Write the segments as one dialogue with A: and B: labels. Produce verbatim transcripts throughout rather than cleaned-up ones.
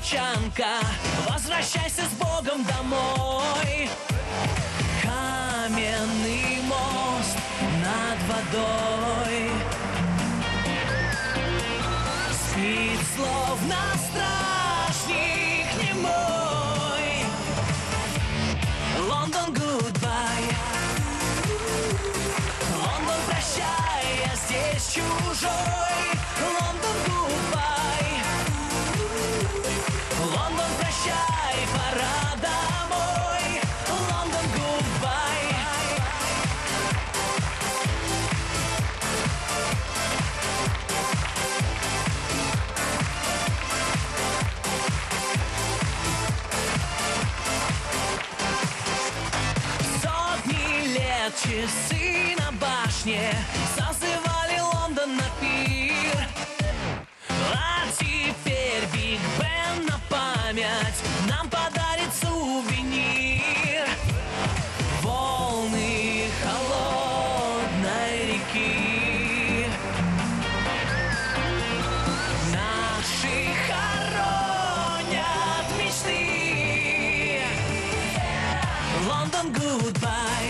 A: англичанка, возвращайся с Богом домой. Каменный мост над водой спит, словно стражник немой. Лондон, goodbye. Лондон, прощай, я здесь чужой. Лондон, goodbye. Лондон, прощай, пора домой. Лондон, goodbye. Сотни лет часы на башне созывали Лондон на пир. А теперь Биг Бен на память нам подарит сувенир. Волны холодной реки наши хоронят мечты. Лондон, goodbye.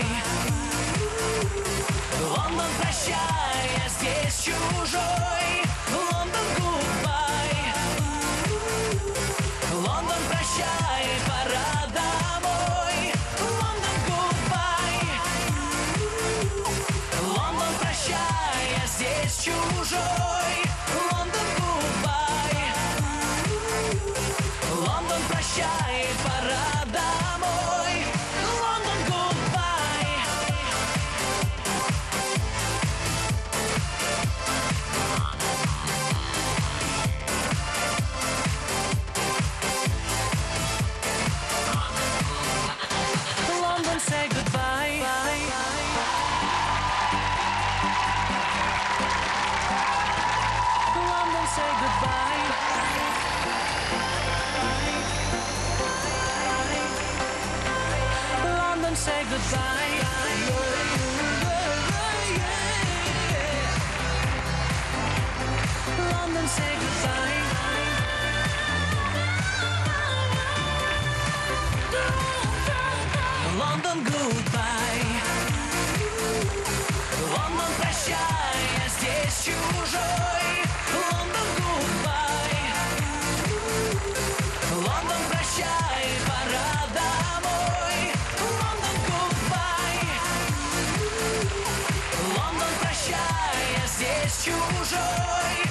A: Лондон, прощай, я здесь чужой. Лондон, goodbye. Лондон, прощай, пора домой. Лондон, goodbye. Лондон, прощай, я здесь чужой. Лондон, goodbye. Лондон, прощай, пора домой. Лондон, goodbye. London, say goodbye. London, say goodbye. London, say goodbye. London, say goodbye. Лондон, goodbye. Лондон, прощай, я здесь чужой. Лондон, goodbye. Лондон, прощай, пора домой. Лондон, goodbye. Лондон, прощай, я здесь чужой.